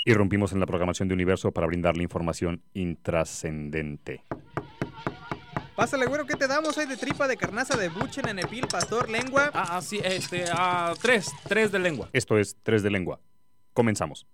Irrumpimos en la programación de Universo para brindarle información intrascendente. Pásale, güero, ¿qué te damos? Hay de tripa, de carnaza, de buche, nenepil, pastor, lengua. Sí, tres de lengua. Esto es 3 de lengua. Comenzamos.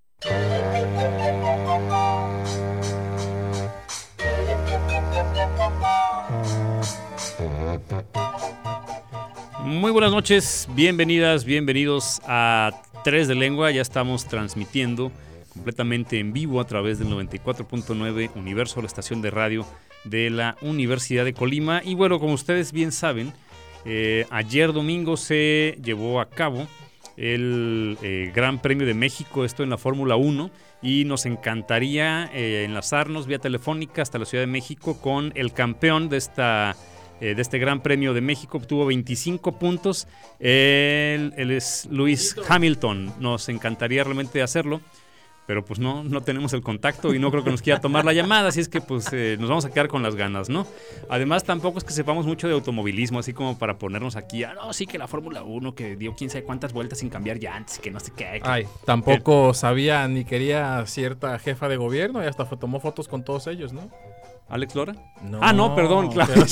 Muy buenas noches, bienvenidas, bienvenidos a 3 de lengua. Ya estamos transmitiendo completamente en vivo a través del 94.9 Universo, la estación de radio de la Universidad de Colima. Y bueno, como ustedes bien saben, ayer domingo se llevó a cabo el Gran Premio de México, esto en la Fórmula 1, y nos encantaría enlazarnos vía telefónica hasta la Ciudad de México con el campeón de este Gran Premio de México. Obtuvo 25 puntos, él es Lewis Hamilton. Nos encantaría realmente hacerlo, pero pues no tenemos el contacto y no creo que nos quiera tomar la llamada, así es que pues nos vamos a quedar con las ganas, ¿no? Además tampoco es que sepamos mucho de automovilismo, así como para ponernos aquí, sí que la Fórmula 1 que dio quién sabe cuántas vueltas sin cambiar llantas, que no sé qué. Ay, tampoco sabía ni quería cierta jefa de gobierno y hasta tomó fotos con todos ellos, ¿no? ¿Alex Lora? No, no, perdón, claro. Pero... Sí.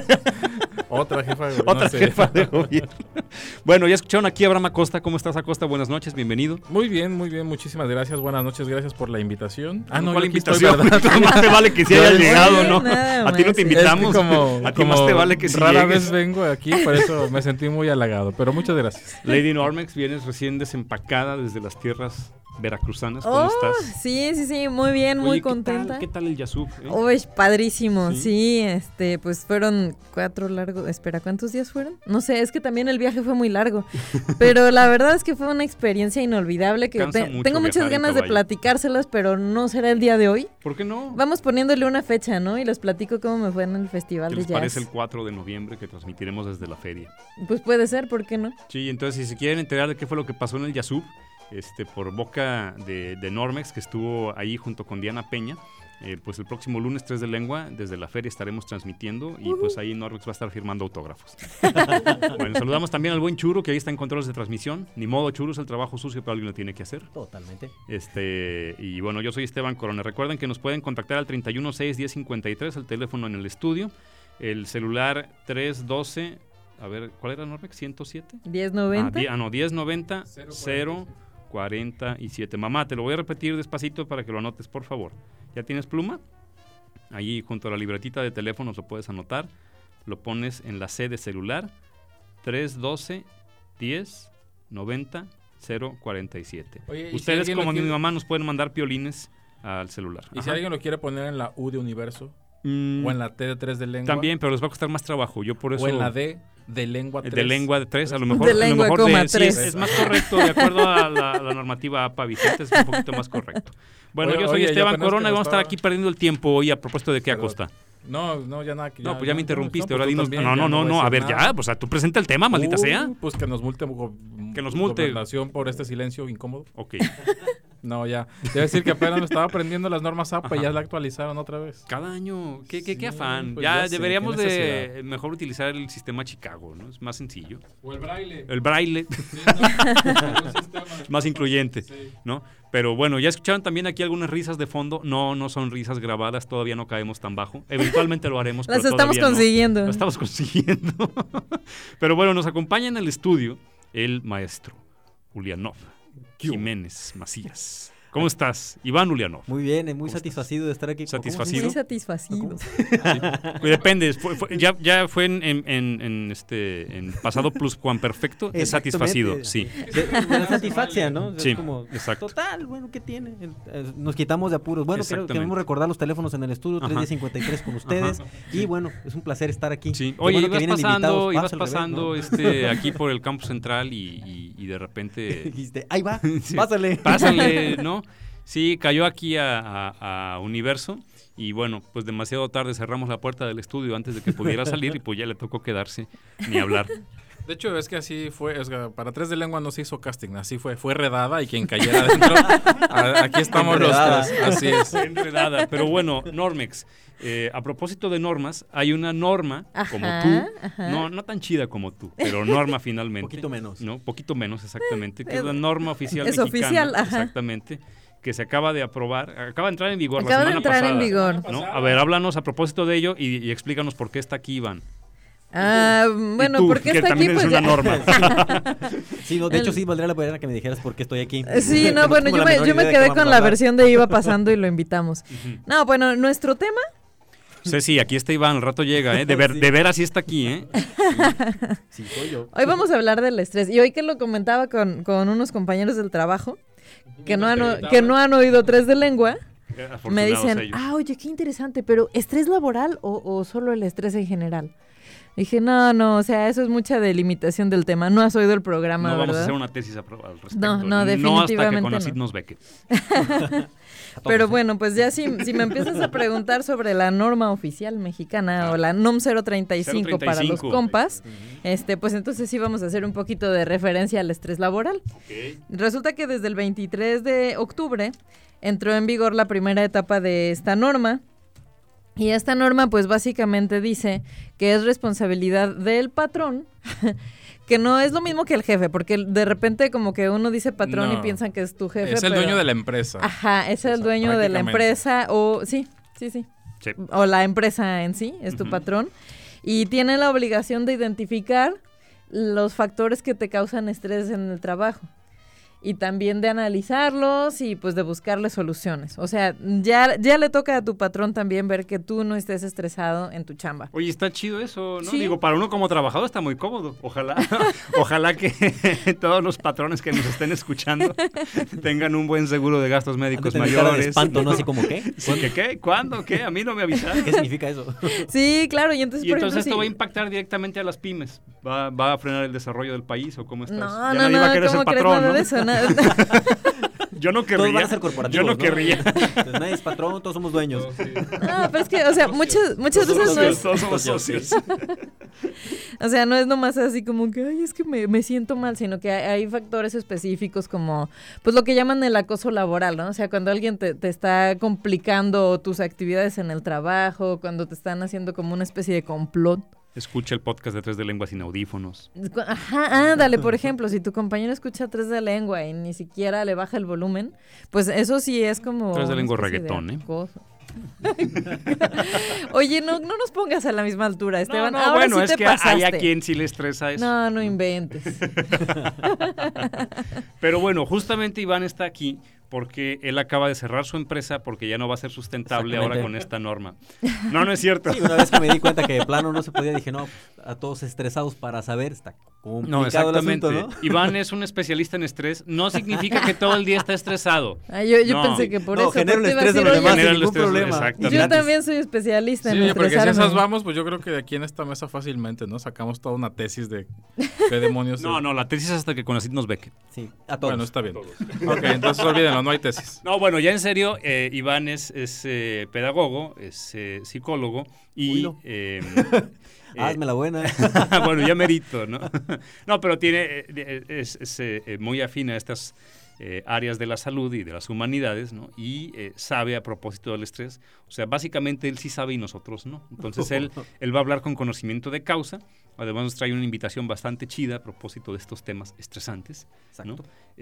Otra jefa de gobierno. Otra jefa de gobierno. Bueno, ya escucharon aquí a Abraham Acosta. ¿Cómo estás, Acosta? Buenas noches, bienvenido. Muy bien, muchísimas gracias. Buenas noches, gracias por la invitación. No, ¿cuál invitación? Más te vale que sí hayas llegado, ¿no? A ti no te invitamos. Es que a ti más te vale que sí rara llegues. vez vengo aquí, por eso me sentí muy halagado. Pero muchas gracias. Lady Normex, vienes recién desempacada desde las tierras veracruzanas. ¿Cómo estás? Sí, muy bien, muy Oye, contenta. ¿Qué tal el Yasuf? Uy, padrísimo, ¿Sí? sí, pues fueron 4 largos, espera, ¿cuántos días fueron? No sé, es que también el viaje fue muy largo, pero la verdad es que fue una experiencia inolvidable que tengo muchas ganas de platicárselas, pero no será el día de hoy. ¿Por qué no? Vamos poniéndole una fecha, ¿no? Y les platico cómo me fue en el festival de jazz. Parece el 4 de noviembre que transmitiremos desde la feria. Pues puede ser, ¿por qué no? Sí, entonces si se quieren enterar de qué fue lo que pasó en el Yasuf, por boca de Normex, que estuvo ahí junto con Diana Peña, pues el próximo lunes 3 de lengua, desde la feria estaremos transmitiendo y pues ahí Normex va a estar firmando autógrafos. Bueno, saludamos también al buen Churu, que ahí está en controles de transmisión. Ni modo, Churu, es el trabajo sucio, pero alguien lo tiene que hacer. Totalmente. Y bueno, yo soy Esteban Corona. Recuerden que nos pueden contactar al 316-1053, el teléfono en el estudio, el celular 312, a ver, ¿cuál era, Normex? ¿107? 1090. 1090 047. Mamá, te lo voy a repetir despacito para que lo anotes, por favor. ¿Ya tienes pluma? Allí junto a la libretita de teléfono lo puedes anotar. Lo pones en la C de celular. 312 10 90 047. Oye, ustedes, si como mi mamá, nos pueden mandar piolines al celular. ¿Y si alguien lo quiere poner en la U de Universo? ¿O en la T de 3 de lengua? También, pero les va a costar más trabajo. Yo por eso... ¿O en la D de lengua 3? De lengua 3, a lo mejor. De lengua, sí, es más correcto, de acuerdo a la normativa APA vigente, es un poquito más correcto. Bueno, yo soy Esteban Corona y vamos a estar aquí perdiendo el tiempo hoy a propósito de qué, Acosta. No, ya nada. No, pues ya me interrumpiste, ahora pues dinos. También, No, a ver, nada. ya, pues tú presenta el tema, maldita sea. Pues que nos multe. Que nos multe. Gobernación por este silencio incómodo. Ok. No, ya. Debe decir que apenas me estaba aprendiendo las normas APA y ya la actualizaron otra vez. Cada año, qué afán. Pues ya sé, deberíamos qué de necesidad. mejor utilizar el sistema Chicago, ¿no? Es más sencillo. O el braille. El braille. Sí, no, más incluyente, sí. ¿no? Pero bueno, ya escucharon también aquí algunas risas de fondo. No son risas grabadas, todavía no caemos tan bajo. Eventualmente lo haremos, Las pero estamos todavía consiguiendo. No. Las estamos consiguiendo. Pero bueno, nos acompaña en el estudio el maestro Ulianov Jiménez Macías. ¿Cómo estás? Iván Ulianov. Muy bien, muy satisfacido de estar aquí. ¿Satisfacido? Muy satisfacido. Sí. Depende, ya fue en pasado pluscuamperfecto, es satisfacido, sí. De la satisfaccia, ¿no? Sí, es como, exacto. Total, bueno, ¿qué tiene? Nos quitamos de apuros. Bueno, queremos recordar los teléfonos en el estudio, 310-53 con ustedes. Ajá. Y bueno, es un placer estar aquí. Sí. Oye, bueno ibas pasando aquí por el campus central y de repente... Dijiste, ahí va, sí, pásale, ¿no? Sí, cayó aquí a Universo y bueno, pues demasiado tarde cerramos la puerta del estudio antes de que pudiera salir y pues ya le tocó quedarse ni hablar. De hecho, es que así fue, para 3 de lengua no se hizo casting, así fue redada y quien cayera adentro, aquí estamos los tres, así es. Enredada, pero bueno, Normex, a propósito de normas, hay una norma como tú, no tan chida como tú, pero norma finalmente. Poquito menos. No, poquito menos, exactamente, que es la norma oficial es mexicana. Oficial, ajá. Exactamente, que se acaba de aprobar, acaba de entrar en vigor acaba la semana pasada. Acaba de entrar en vigor. ¿No? A ver, háblanos a propósito de ello y explícanos por qué está aquí, Iván. Bueno, porque está aquí, pues una norma. Sí, no, de hecho sí valdría la pena que me dijeras por qué estoy aquí. Sí, no, bueno, yo me quedé con la versión de iba pasando y lo invitamos. No, bueno, nuestro tema. Sí, aquí está Iván, al rato llega, de veras sí está aquí, Sí, soy yo. Hoy vamos a hablar del estrés, y hoy que lo comentaba con unos compañeros del trabajo, que no han oído Tres de Lengua, me dicen, oye, qué interesante, pero ¿estrés laboral o solo el estrés en general? Dije, no, o sea, eso es mucha delimitación del tema. No has oído el programa, ¿verdad? No vamos a hacer una tesis al respecto. No, definitivamente no. hasta que Conacid nos beque. Pero bueno, pues ya si me empiezas a preguntar sobre la norma oficial mexicana o la NOM 035 para los compas, pues entonces sí vamos a hacer un poquito de referencia al estrés laboral. Okay. Resulta que desde el 23 de octubre entró en vigor la primera etapa de esta norma. Y esta norma pues básicamente dice que es responsabilidad del patrón, que no es lo mismo que el jefe, porque de repente como que uno dice patrón y piensan que es tu jefe. Es el dueño de la empresa. Ajá, es el dueño de la empresa o sí. O la empresa en sí, es tu patrón. Y tiene la obligación de identificar los factores que te causan estrés en el trabajo. Y también de analizarlos y pues de buscarle soluciones. O sea, ya le toca a tu patrón también ver que tú no estés estresado en tu chamba. Oye, está chido eso, ¿no? Sí. Digo, para uno como trabajador está muy cómodo. Ojalá que todos los patrones que nos estén escuchando tengan un buen seguro de gastos médicos mayores. De espanto, ¿no? Así como, ¿qué? Sí, ¿qué? ¿Cuándo? ¿Qué? A mí no me avisaron. ¿Qué significa eso? Sí, claro. Y entonces, esto va a impactar directamente a las pymes. ¿Va a frenar el desarrollo del país o cómo estás? No, nadie va a querer ser patrón, ¿no? De eso, Yo no querría. Todos van a ser corporativos, Yo no querría. Entonces, nadie es patrón, todos somos dueños. No, pero es que, o sea, muchas veces no es... Todos somos socios. O sea, no es nomás así como que, ay, es que me siento mal, sino que hay factores específicos como, pues lo que llaman el acoso laboral, ¿no? O sea, cuando alguien te está complicando tus actividades en el trabajo, cuando te están haciendo como una especie de complot. Escucha el podcast de Tres de Lengua sin audífonos. Ajá, ándale, por ejemplo, si tu compañero escucha Tres de Lengua y ni siquiera le baja el volumen, pues eso sí es como... Tres de Lengua reggaetón, Oye, no nos pongas a la misma altura, Esteban. No, bueno, sí es que hay a quien sí le estresa eso. No inventes. Pero bueno, justamente Iván está aquí porque él acaba de cerrar su empresa porque ya no va a ser sustentable ahora con esta norma. No es cierto. Sí, una vez que me di cuenta que de plano no se podía, dije, no, a todos estresados para saber, está complicado exactamente. el asunto, ¿no? Iván es un especialista en estrés, no significa que todo el día está estresado. Yo pensé que por eso. Genera el estrés de los demás sin ningún problema. Yo también soy especialista en estresarme. Porque si esas vamos, pues yo creo que de aquí en esta mesa fácilmente, ¿no? Sacamos toda una tesis de qué demonios. No, la tesis es hasta que Conacid nos beque. Sí, a todos. Bueno, está bien. Ok, entonces olvídenlo, no hay tesis. No, bueno, ya en serio, Iván es pedagogo, es psicólogo y... hazme la buena. Bueno, ya merito, ¿no? No, pero es muy afín a estas áreas de la salud y de las humanidades, ¿no? Y sabe a propósito del estrés. O sea, básicamente él sí sabe y nosotros no. Entonces él va a hablar con conocimiento de causa. Además nos trae una invitación bastante chida a propósito de estos temas estresantes, ¿no?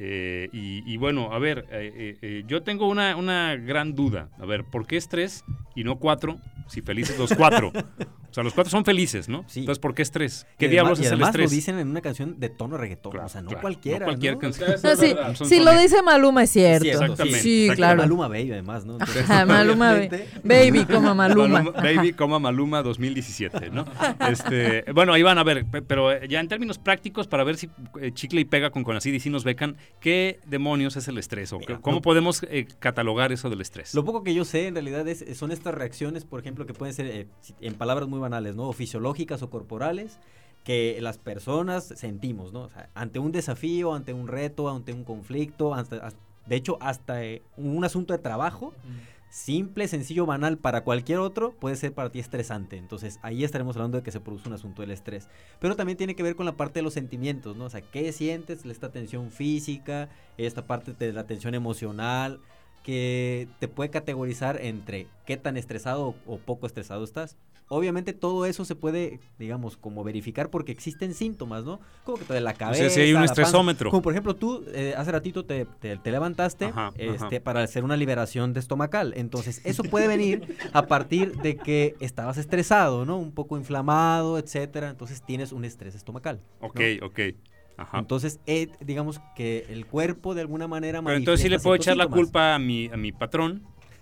Y bueno, a ver, yo tengo una gran duda. A ver, ¿por qué estrés y no 4? Si felices los 4. O sea, los 4 son felices, ¿no? Sí. Entonces, ¿por qué estrés? ¿Qué diablos es el estrés? Además lo dicen en una canción de tono reggaetón. Claro, o sea, no cualquiera. No cualquier ¿no? canción. Sí, lo dice Maluma, es cierto. Exactamente. Sí, claro. Maluma Baby, además, ¿no? Entonces, Maluma Baby, como Maluma. Baby, Maluma 2017, ¿no? Bueno, ahí van a ver, pero ya en términos prácticos, para ver si chicle y pega con Conacid y si nos becan, ¿qué demonios es el estrés? ¿O cómo podemos catalogar eso del estrés? Lo poco que yo sé, en realidad, son estas reacciones, por ejemplo, que pueden ser, en palabras muy banales, ¿no? O fisiológicas o corporales, que las personas sentimos, ¿no? O sea, ante un desafío, ante un reto, ante un conflicto, de hecho, hasta un asunto de trabajo, simple, sencillo, banal para cualquier otro, puede ser para ti estresante. Entonces, ahí estaremos hablando de que se produce un asunto del estrés. Pero también tiene que ver con la parte de los sentimientos, ¿no? O sea, ¿qué sientes? Esta tensión física, esta parte de la tensión emocional, que te puede categorizar entre qué tan estresado o poco estresado estás. obviamente todo eso se puede, digamos, como verificar porque existen síntomas, ¿no? Como que te duele la cabeza. O sea, si hay un estresómetro. Como por ejemplo, tú hace ratito te levantaste para hacer una liberación de estomacal. Entonces, eso puede venir a partir de que estabas estresado, ¿no? Un poco inflamado, etcétera. Entonces, tienes un estrés estomacal, ¿no? Ok. Ajá. Entonces, digamos que el cuerpo de alguna manera Pero entonces sí le puedo echar la culpa a mi patrón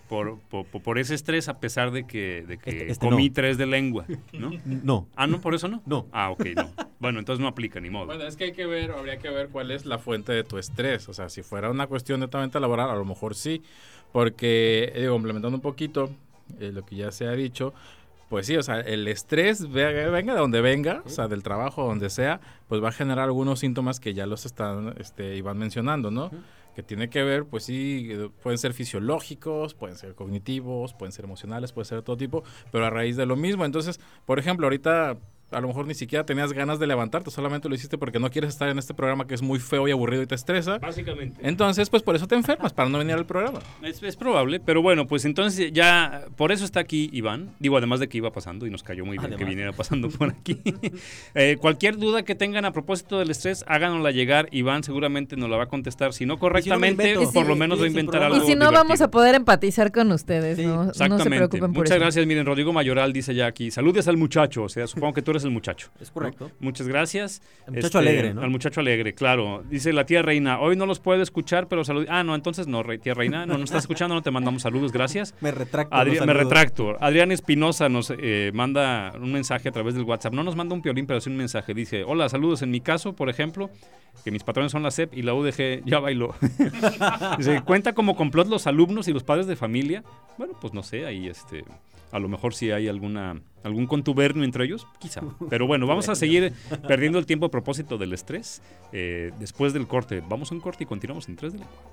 por ese estrés, a pesar de que comí 3 de lengua, ¿no? No. Ah, ¿no? ¿Por eso no? No. Ah, ok, no. Bueno, entonces no aplica, ni modo. Bueno, es que habría que ver cuál es la fuente de tu estrés. O sea, si fuera una cuestión netamente laboral, a lo mejor sí. Porque, complementando un poquito lo que ya se ha dicho, pues sí, o sea, el estrés, venga de donde venga, o sea, del trabajo, donde sea, pues va a generar algunos síntomas que ya los iban mencionando, ¿no? Que tiene que ver, pues sí, pueden ser fisiológicos, pueden ser cognitivos, pueden ser emocionales, puede ser de todo tipo, pero a raíz de lo mismo. Entonces, por ejemplo, ahorita a lo mejor ni siquiera tenías ganas de levantarte, solamente lo hiciste porque no quieres estar en este programa que es muy feo y aburrido y te estresa. Básicamente. Entonces, pues por eso te enfermas, para no venir al programa. Es probable, pero bueno, pues entonces ya, por eso está aquí Iván. Digo, además de que iba pasando y nos cayó muy bien que viniera pasando por aquí. Cualquier duda que tengan a propósito del estrés, háganosla llegar. Iván seguramente nos la va a contestar. Si no correctamente, por lo menos va a inventar algo. Y si no, vamos a poder empatizar con ustedes, sí, ¿no? Exactamente. No se preocupen por eso. Muchas gracias. Miren, Rodrigo Mayoral dice ya aquí, saludes al muchacho. O sea, supongo que tú eres el muchacho. Es correcto. ¿No? Muchas gracias. El muchacho alegre, ¿no? Al muchacho alegre, claro. Dice la tía Reina, hoy no los puedo escuchar, pero salud. Ah, no, entonces no, tía Reina, no nos estás escuchando, no te mandamos saludos, gracias. Me retracto. Me retracto. Adrián Espinosa nos manda un mensaje a través del WhatsApp. No nos manda un piolín, pero sí un mensaje. Dice, hola, saludos. En mi caso, por ejemplo, que mis patrones son la SEP y la UDG ya bailó. Dice, ¿cuenta como complot los alumnos y los padres de familia? Bueno, pues no sé, ahí a lo mejor sí hay algún contubernio entre ellos, quizá. Pero bueno, vamos a seguir perdiendo el tiempo a propósito del estrés. Después del corte, vamos a un corte y continuamos en 3 de Lengua.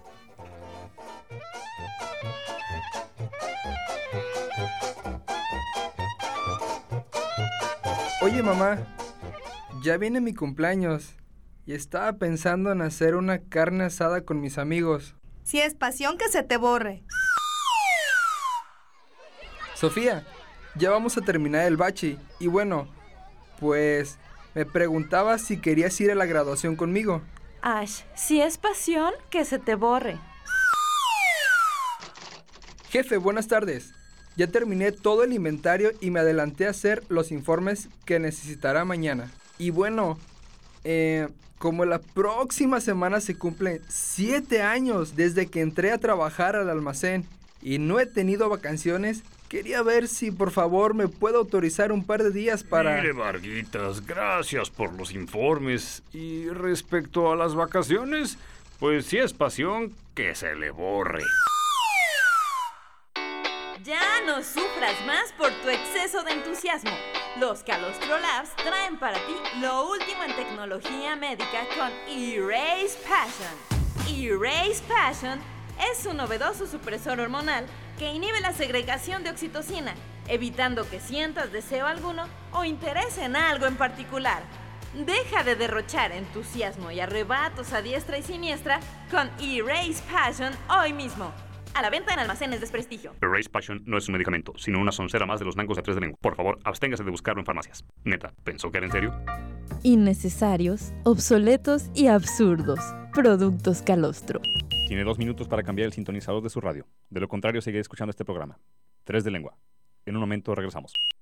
Oye, mamá, ya viene mi cumpleaños y estaba pensando en hacer una carne asada con mis amigos. Si es pasión, que se te borre. Sofía, ya vamos a terminar el bachi y bueno, pues me preguntaba si querías ir a la graduación conmigo. Ash, si es pasión, que se te borre. Jefe, buenas tardes. Ya terminé todo el inventario y me adelanté a hacer los informes que necesitará mañana. Y bueno, como la próxima semana se cumplen 7 años desde que entré a trabajar al almacén y no he tenido vacaciones, quería ver si por favor me puedo autorizar un par de días para... Mire, Varguitas, gracias por los informes. Y respecto a las vacaciones, pues si es pasión, que se le borre. Ya no sufras más por tu exceso de entusiasmo. Los Calostro Labs traen para ti lo último en tecnología médica con Erase Passion. Erase Passion es un novedoso supresor hormonal que inhibe la segregación de oxitocina, evitando que sientas deseo alguno o interés en algo en particular. Deja de derrochar entusiasmo y arrebatos a diestra y siniestra con Erase Passion hoy mismo. A la venta en almacenes de prestigio. Erase Passion no es un medicamento, sino una soncera más de los nangos de 3 de Lengua. Por favor, absténgase de buscarlo en farmacias. Neta, ¿pensó que era en serio? Innecesarios, obsoletos y absurdos. Productos Calostro. Tiene 2 minutos para cambiar el sintonizador de su radio. De lo contrario, seguiré escuchando este programa. 3 de Lengua. En un momento regresamos.